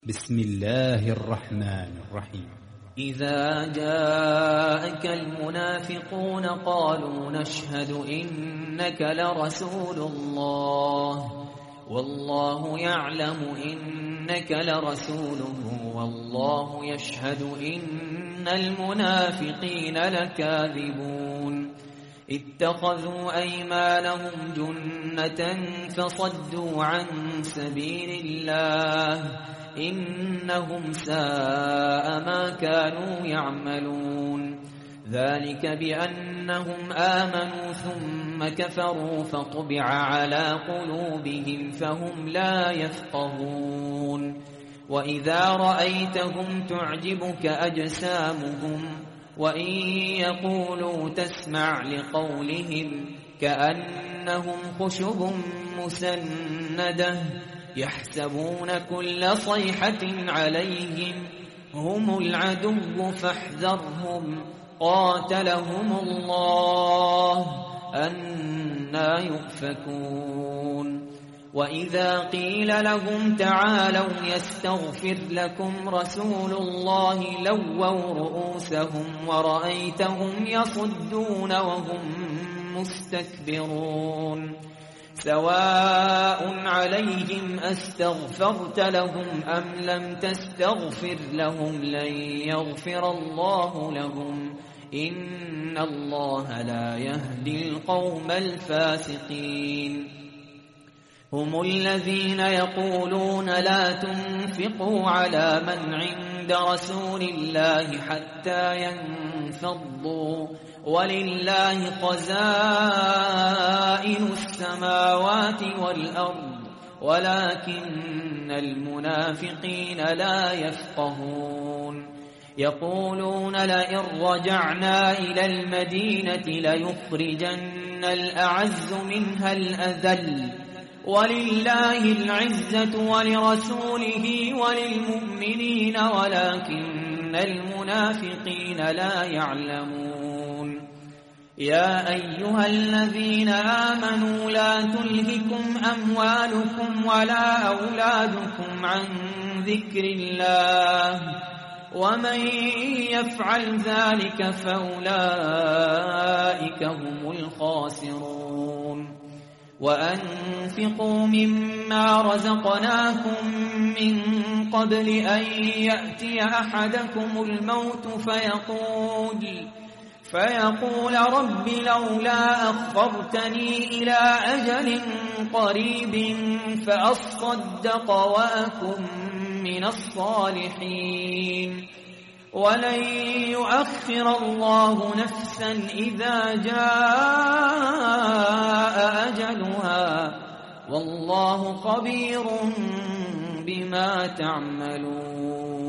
بسم الله الرحمن الرحيم. إذا جاءك المنافقون قالوا نشهد إنك لرسول الله والله يعلم إنك لرسوله والله يشهد إن المنافقين لكاذبون اتخذوا أيمانهم جنة فصدوا عن سبيل الله إنهم ساء ما كانوا يعملون ذلك بأنهم آمنوا ثم كفروا فطبع على قلوبهم فهم لا يفقهون وإذا رأيتهم تعجبك أجسامهم وإن يقولوا تسمع لقولهم كأنهم خشب مسندة يحسبون كل صيحة عليهم هم العدو فاحذرهم قاتلهم الله أنى يؤفكون وإذا قيل لهم تعالوا يستغفر لكم رسول الله لووا رؤوسهم ورأيتهم يصدون وهم مستكبرون سواء عليهم أستغفرت لهم أم لم تستغفر لهم لن يغفر الله لهم إن الله لا يهدي القوم الفاسقين هم الذين يقولون لا تنفقوا على من عند رسول الله حتى ينفضوا ولله خزائن السماوات والأرض ولكن المنافقين لا يفقهون يقولون لئن رجعنا إلى المدينة ليخرجن الأعز منها الأذل ولله العزة ولرسوله وللمؤمنين ولكن المنافقين لا يعلمون يا أيها الذين آمنوا لا تلهكم أموالكم ولا أولادكم عن ذكر الله ومن يفعل ذلك فأولئك هم الخاسرون وأنفقوا مما رزقناكم من قبل أن يأتي أحدكم الموت فيقول رب لولا أخرتني إلى أجل قريب فأصدق وأكن من الصالحين ولن يؤخر الله نفسا إذا جاء أجلها والله خبير بما تعملون.